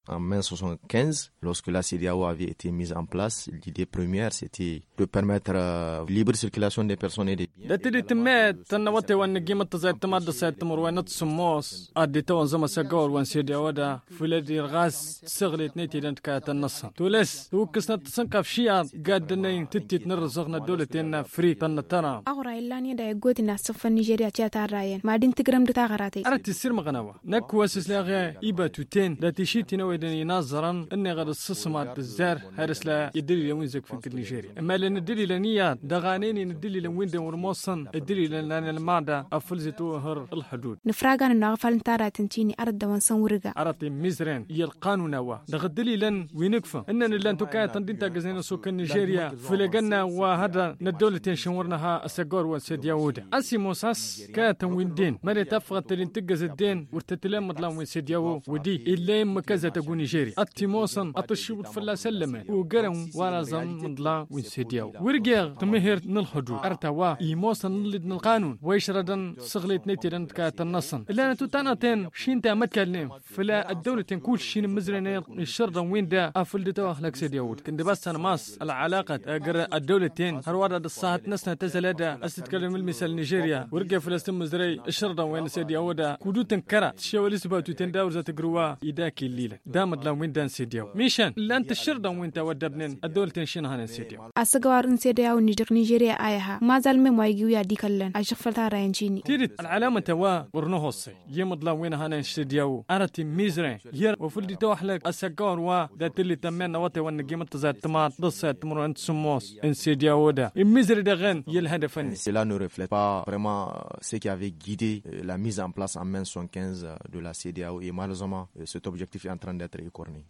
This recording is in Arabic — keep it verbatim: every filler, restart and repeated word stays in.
en mai soixante-quinze, lorsque la C E D E A O avait été mise en place. L'idée première, c'était de permettre euh, libre circulation des personnes et des biens. دتلي تمات تنوتي وان قيمة زي تماد زي تمر وين تسموس أدي تو زما سجور وان سيدي ودا فلادي الغاز سغلت نيتي لنت كات النص تولس وكسنا تسنقف شيعة قاد نين تتي تنرزقنا الدولة إن فري تنتنا أغرى إلا ني دا يقول الناس صف نيجيريا تياتا راين ما دين تجرم دتا غراتي أردت السير مغنوة نكواسس لاغي إيبا توتين لا تشيتي نويدني ناظرا إني غاد الصصمات بالزار هارس لا يدلي لوين زك في نيجيريا أما لأن الدلي لنيات دغانيني ندلي لوين دون ورموصن الدلي لأن المعدة أفلزتو هر الحدود نفراغان النغفال نتارا تنتيني أرد وانسان ورقا أردت ميزرين هي القانون وا دغدلي لن وينكفى إننا لن تكاية تندين تاقزين سوك نيجيريا فلقنا وهذا ندولة شنورناها السجور والسيد يهودا أسي موساس كاتن ويندين مالي تفغى تلين تقز الدين ورتتلام مطلام وين سيد يهو ودي إلا مكازة تقو نيجيري أتيموسن أتشيوت فلا سلمة وقرن وانا زن مطلام وين سيد يهو ورقيغ تمهير نالحدود أرتوا إيموسن نلد القانون ويشردن صغليت نيتي كات النصن إلا نتو تانتين شين تا متكلم فلا الدولة تنكول شين مزرين الشرطة وين دا أفلدتو أخلاق سيد يهود كنت بس أنا ماس العلاقة أجر الدولتين هروارد الصاحة نسنا تزلدا أستتكلم المثال نيجيريا ورقة فلسطين مزري الشرطة وين سيد يهودا كودو تنكرا تشاولي سباتو تنداور ذات قروا إيداكي الليلة دامت لا وين دان سيد يهو ميشان لا أنت الشرطة وين تودبنن الدولتين شين هان سيد يهو أسقوار سيد يهو نيجر نيجيريا آيها ما زال من وايجيو يا ديكلن أشوف فلتا راينجيني تيرت العلامة توا ورنوهوسي يمد لا وين هان سيد يهو أرتي ميزرين ير وفلدي توحلك أسقوار وا ذات اللي تمين نواتي وان قيمة زات تمات ضصة تمر أنت سموس إن سيد يهودا الميزري دغن يلهدف. Cela ne reflète pas vraiment ce qui avait guidé la mise en place en mai soixante-quinze de la C E D E A O et malheureusement cet objectif est en train d'être écorné.